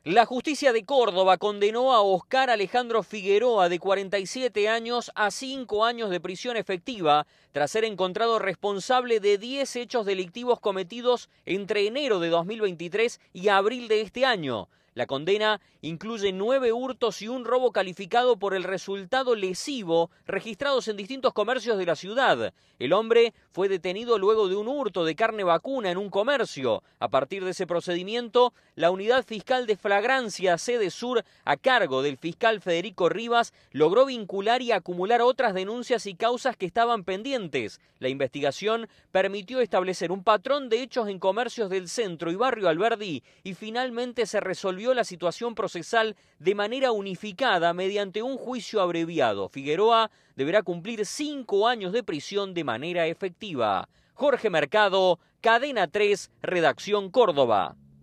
La justicia de Córdoba condenó a Oscar Alejandro Figueroa, de 47 años, a 5 años de prisión efectiva, tras ser encontrado responsable de 10 hechos delictivos cometidos entre enero de 2023 y abril de este año. La condena incluye 9 hurtos y un robo calificado por el resultado lesivo registrados en distintos comercios de la ciudad. El hombre fue detenido luego de un hurto de carne vacuna en un comercio. A partir de ese procedimiento, la unidad fiscal de flagrancia sede sur, a cargo del fiscal Federico Rivas, logró vincular y acumular otras denuncias y causas que estaban pendientes. La investigación permitió establecer un patrón de hechos en comercios del centro y barrio Alberdi y finalmente se resolvió la situación procesal de manera unificada mediante un juicio abreviado. Figueroa deberá cumplir 5 años de prisión de manera efectiva. Jorge Mercado, Cadena 3, Redacción Córdoba.